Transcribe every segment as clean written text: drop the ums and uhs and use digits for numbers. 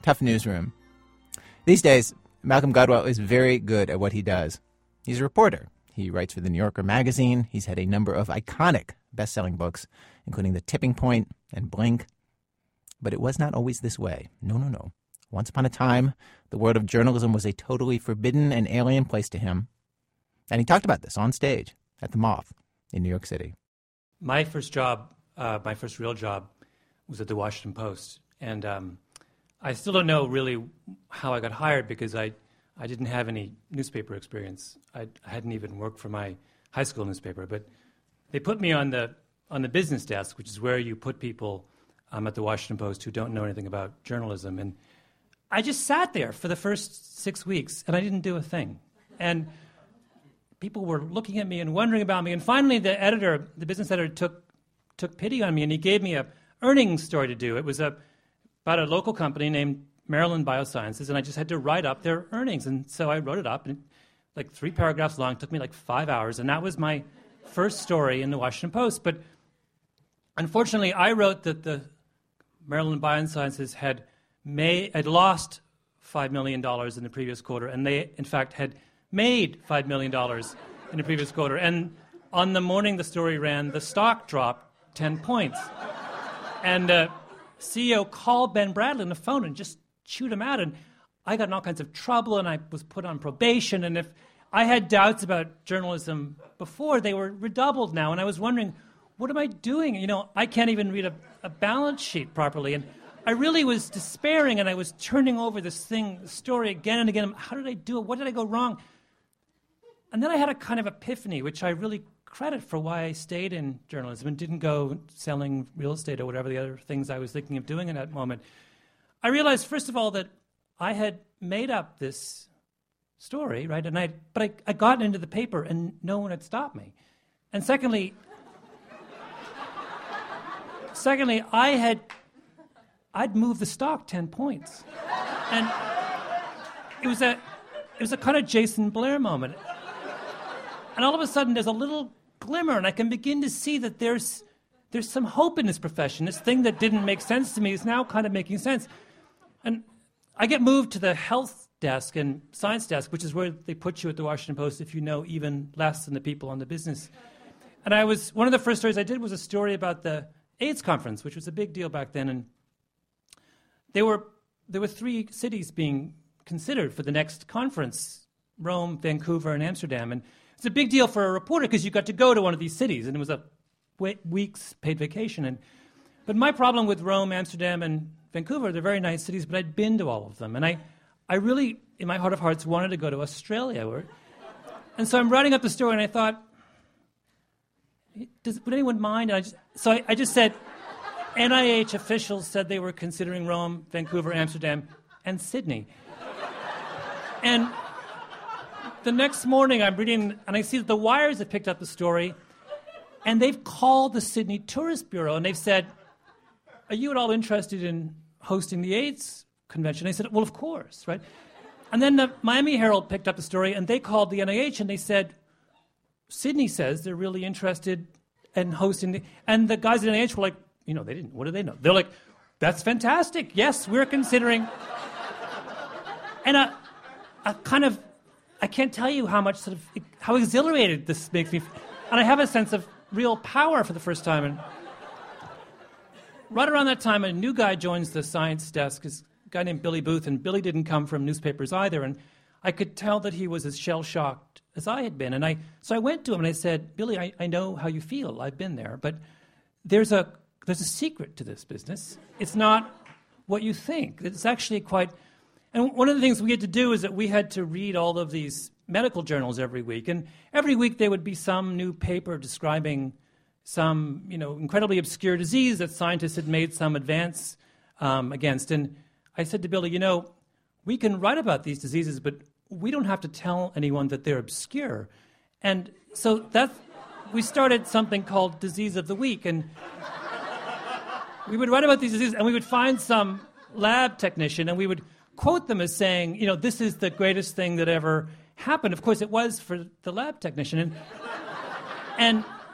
tough newsroom. These days, Malcolm Gladwell is very good at what he does. He's a reporter. He writes for The New Yorker magazine. He's had a number of iconic best-selling books, including The Tipping Point and Blink. But it was not always this way. No. Once upon a time, the world of journalism was a totally forbidden and alien place to him. And he talked about this on stage at the Moth in New York City. My first job, my first real job, was at the Washington Post. And I still don't know really how I got hired because I didn't have any newspaper experience. I hadn't even worked for my high school newspaper. But they put me on the business desk, which is where you put people at the Washington Post who don't know anything about journalism. And I just sat there for the first 6 weeks, and I didn't do a thing. And people were looking at me and wondering about me. And finally, the business editor, took pity on me, and he gave me a earnings story to do. It was about a local company named Maryland Biosciences, and I just had to write up their earnings. And so I wrote it up, and like 3 paragraphs long. It took me like 5 hours, and that was my first story in the Washington Post. But unfortunately, I wrote that the Maryland Biosciences had lost $5 million in the previous quarter, and they, in fact, had made $5 million in the previous quarter. And on the morning the story ran, the stock dropped 10 points. And CEO called Ben Bradley on the phone and just chewed him out. And I got in all kinds of trouble, and I was put on probation. And if I had doubts about journalism before, they were redoubled now. And I was wondering, what am I doing? You know, I can't even read a balance sheet properly. And I really was despairing, and I was turning over this story again and again. How did I do it? What did I go wrong? And then I had a kind of epiphany, which I really credit for why I stayed in journalism and didn't go selling real estate or whatever the other things I was thinking of doing in that moment. I realized, first of all, that I had made up this story, right? But I got into the paper, and no one had stopped me. And secondly, I'd moved the stock 10 points. And it was a kind of Jason Blair moment. And all of a sudden, there's a little glimmer, and I can begin to see that there's some hope in this profession. This thing that didn't make sense to me is now kind of making sense. And I get moved to the health desk and science desk, which is where they put you at the Washington Post if you know even less than the people on the business. And one of the first stories I did was a story about the AIDS conference, which was a big deal back then. And there were 3 cities being considered for the next conference: Rome, Vancouver, and Amsterdam. And it's a big deal for a reporter because you got to go to one of these cities, and it was a week's paid vacation. But my problem with Rome, Amsterdam, and Vancouver, they're very nice cities, but I'd been to all of them. And I really, in my heart of hearts, wanted to go to Australia. And so I'm writing up the story, and I thought, would anyone mind? And I just said, NIH officials said they were considering Rome, Vancouver, Amsterdam, and Sydney. And the next morning I'm reading, and I see that the Wires have picked up the story, and they've called the Sydney Tourist Bureau, and they've said, are you at all interested in hosting the AIDS convention? I said, well, of course, right? And then the Miami Herald picked up the story, and they called the NIH, and they said, Sydney says they're really interested in hosting and the guys at NIH were like, what do they know? They're like, that's fantastic. Yes, we're considering. And I can't tell you how exhilarated this makes me. And I have a sense of real power for the first time. And right around that time, a new guy joins the science desk, a guy named Billy Booth, and Billy didn't come from newspapers either. And I could tell that he was as shell-shocked as I had been. And so I went to him and I said, Billy, I know how you feel. I've been there. But there's a secret to this business. It's not what you think. It's actually quite... And one of the things we had to do is that we had to read all of these medical journals every week. And every week there would be some new paper describing some, incredibly obscure disease that scientists had made some advance against. And I said to Billy, we can write about these diseases, but we don't have to tell anyone that they're obscure. And so we started something called Disease of the Week. And we would write about these diseases, and we would find some lab technician, and we would quote them as saying, this is the greatest thing that ever happened. Of course, it was for the lab technician. And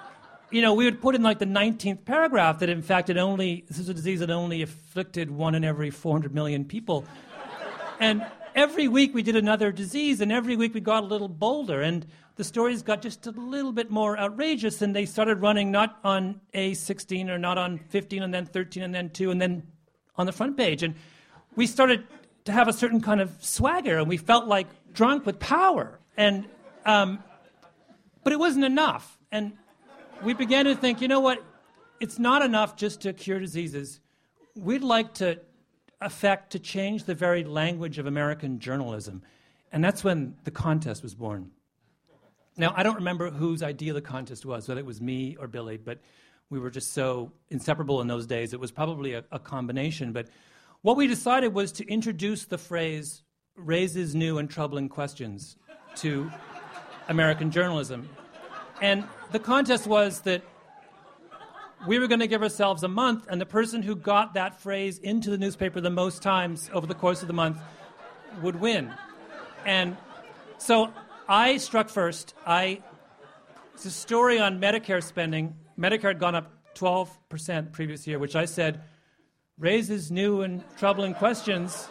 we would put in like the 19th paragraph that in fact this is a disease that only afflicted 1 in every 400 million people. And every week we did another disease, and every week we got a little bolder, and the stories got just a little bit more outrageous, and they started running not on A16 or not on 15 and then 13 and then 2 and then on the front page. And we started to have a certain kind of swagger, and we felt like drunk with power. And but it wasn't enough. And we began to think, you know what? It's not enough just to cure diseases. We'd like to change the very language of American journalism. And that's when the contest was born. Now, I don't remember whose idea the contest was, whether it was me or Billy, but we were just so inseparable in those days. It was probably a combination. But what we decided was to introduce the phrase "raises new and troubling questions" to American journalism. And the contest was that we were going to give ourselves a month, and the person who got that phrase into the newspaper the most times over the course of the month would win. And so I struck first. It's a story on Medicare spending. Medicare had gone up 12% previous year, which I said raises new and troubling questions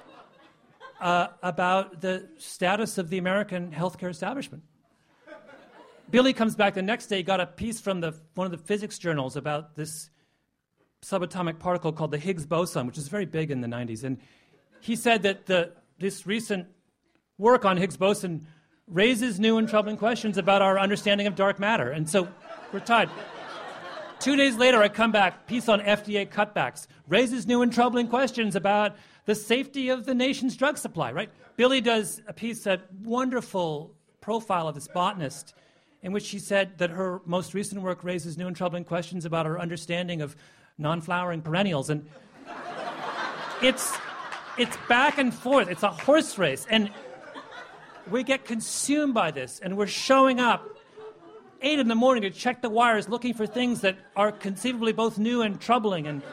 about the status of the American healthcare establishment. Billy comes back the next day, got a piece from one of the physics journals about this subatomic particle called the Higgs boson, which is very big in the 90s. And he said that this recent work on Higgs boson raises new and troubling questions about our understanding of dark matter. And so we're tied. 2 days later, I come back, piece on FDA cutbacks, raises new and troubling questions about the safety of the nation's drug supply, right? Billy does a piece, a wonderful profile of this botanist, in which she said that her most recent work raises new and troubling questions about her understanding of non-flowering perennials. And it's back and forth. It's a horse race. And we get consumed by this. And we're showing up 8 in the morning to check the wires, looking for things that are conceivably both new and troubling. And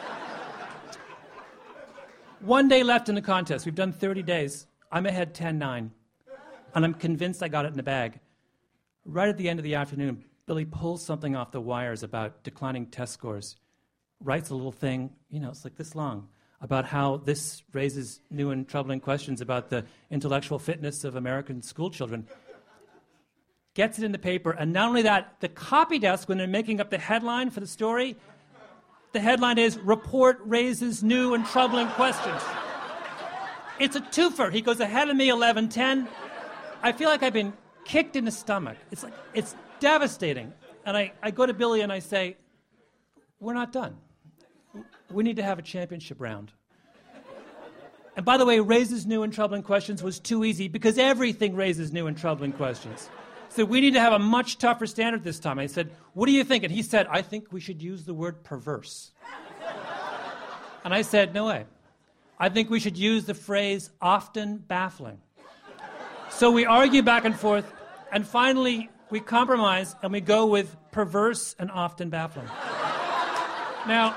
1 day left in the contest. We've done 30 days. I'm ahead 10-9. And I'm convinced I got it in the bag. Right at the end of the afternoon, Billy pulls something off the wires about declining test scores, writes a little thing, it's like this long, about how this raises new and troubling questions about the intellectual fitness of American school children. Gets it in the paper, and not only that, the copy desk, when they're making up the headline for the story, the headline is, "Report Raises New and Troubling Questions." It's a twofer. He goes ahead of me 11-10. I feel like I've been kicked in the stomach. It's devastating. And I go to Billy and I say, we're not done. We need to have a championship round. And by the way, raises new and troubling questions was too easy because everything raises new and troubling questions. So we need to have a much tougher standard this time. I said, what do you think? And he said, I think we should use the word perverse. And I said, no way. I think we should use the phrase often baffling. So we argue back and forth, and finally we compromise and we go with perverse and often baffling. Now,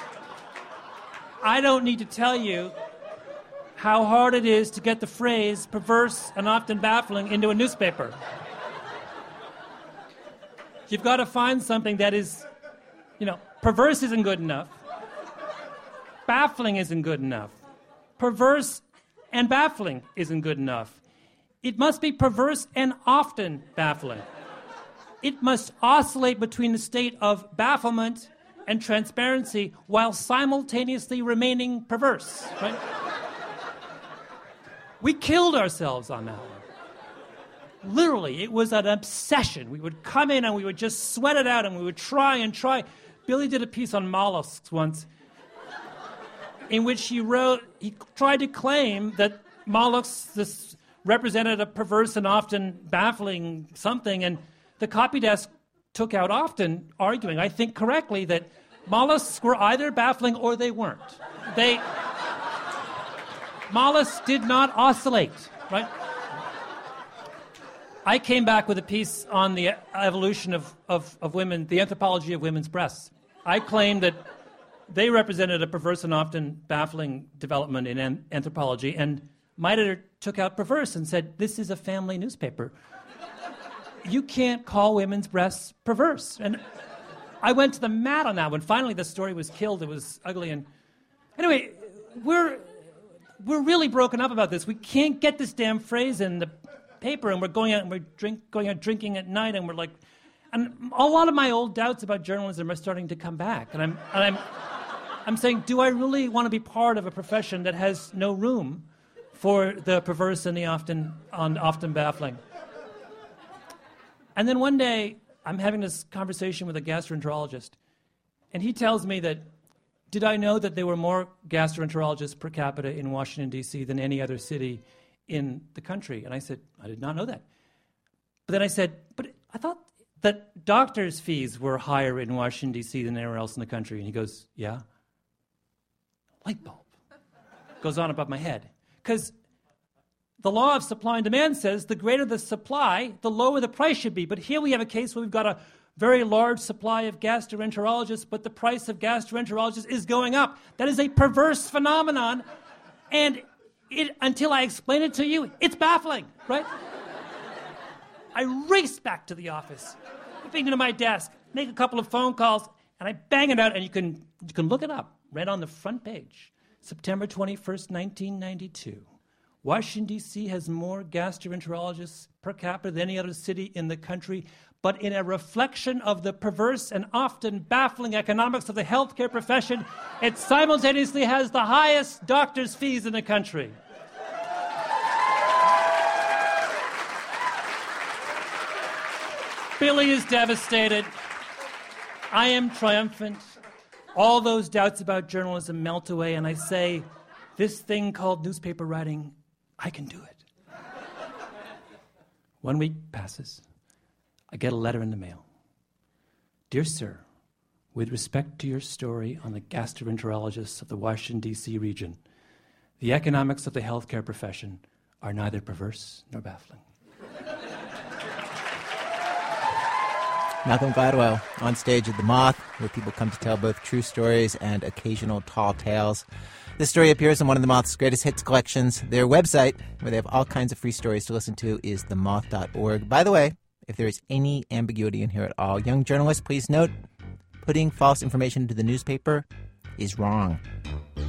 I don't need to tell you how hard it is to get the phrase perverse and often baffling into a newspaper. You've got to find something that is, perverse isn't good enough. Baffling isn't good enough. Perverse and baffling isn't good enough. It must be perverse and often baffling. It must oscillate between the state of bafflement and transparency while simultaneously remaining perverse. Right? We killed ourselves on that one. Literally, it was an obsession. We would come in and we would just sweat it out and we would try and try. Billy did a piece on mollusks once in which he tried to claim that mollusks represented a perverse and often baffling something, and the copy desk took out often, arguing, I think correctly, that mollusks were either baffling or they weren't. Mollusks did not oscillate, right? I came back with a piece on the evolution of women, the anthropology of women's breasts. I claimed that they represented a perverse and often baffling development in anthropology, and my editor took out perverse and said, this is a family newspaper. you can't call women's breasts perverse. And I went to the mat on that one. Finally, the story was killed. It was ugly. And anyway, we're really broken up about this. We can't get this damn phrase in the paper, and we're going out and going out drinking at night, and we're like, and a lot of my old doubts about journalism are starting to come back. And I'm saying, do I really want to be part of a profession that has no room for the perverse and the often baffling? And then one day, I'm having this conversation with a gastroenterologist, and he tells me that, did I know that there were more gastroenterologists per capita in Washington, D.C. than any other city in the country? And I said, I did not know that. But then I said, but I thought that doctors' fees were higher in Washington, D.C. than anywhere else in the country. And he goes, yeah. Light bulb. Goes on above my head. Because the law of supply and demand says the greater the supply, the lower the price should be. But here we have a case where we've got a very large supply of gastroenterologists, but the price of gastroenterologists is going up. That is a perverse phenomenon. And until I explain it to you, it's baffling, right? I race back to the office, get into my desk, make a couple of phone calls, and I bang it out, and you can look it up right on the front page. September 21st, 1992. Washington, D.C. has more gastroenterologists per capita than any other city in the country, but in a reflection of the perverse and often baffling economics of the healthcare profession, it simultaneously has the highest doctors' fees in the country. Billy is devastated. I am triumphant. All those doubts about journalism melt away, and I say, this thing called newspaper writing, I can do it. 1 week passes. I get a letter in the mail. Dear sir, with respect to your story on the gastroenterologists of the Washington, D.C. region, the economics of the healthcare profession are neither perverse nor baffling. Malcolm Gladwell on stage at The Moth, where people come to tell both true stories and occasional tall tales. This story appears in one of The Moth's greatest hits collections. Their website, where they have all kinds of free stories to listen to, is themoth.org. By the way, if there is any ambiguity in here at all, young journalists, please note, putting false information into the newspaper is wrong.